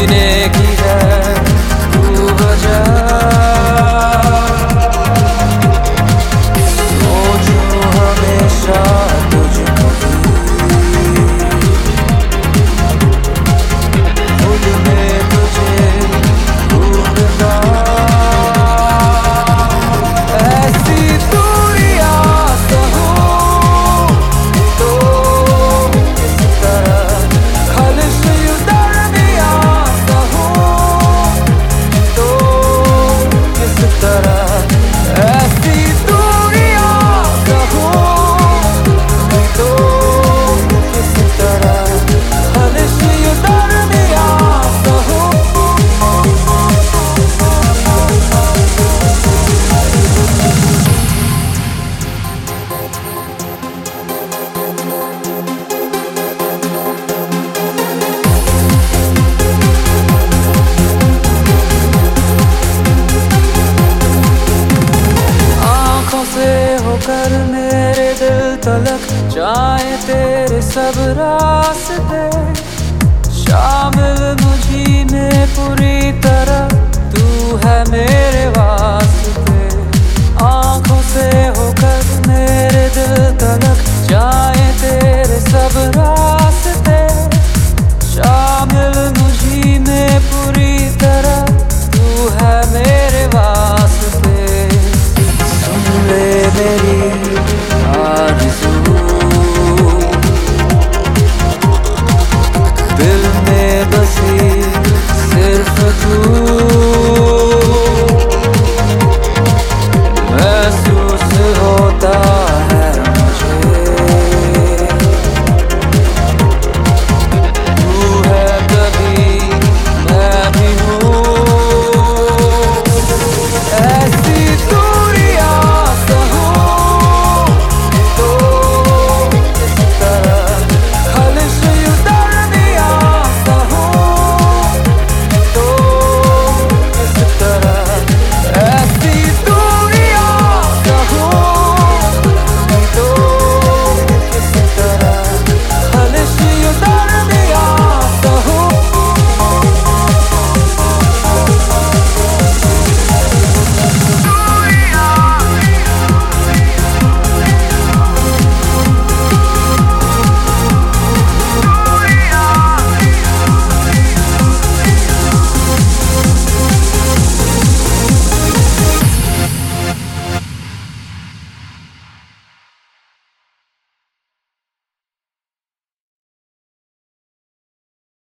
जीने की है तू वजह। सोचूं हमेशा तुझको खुद में तुझे ढूंढता। ऐसी दूरियां सहूं तो किस तरह, खलिश दरमियां सहूं तो किस तरह। ऐसी दूरियां सहूं तो किस तरह, खलिश दरमियां सहूं। आँखों से होकर मेरे दिल तलक जाए तेरे सब रास्ते।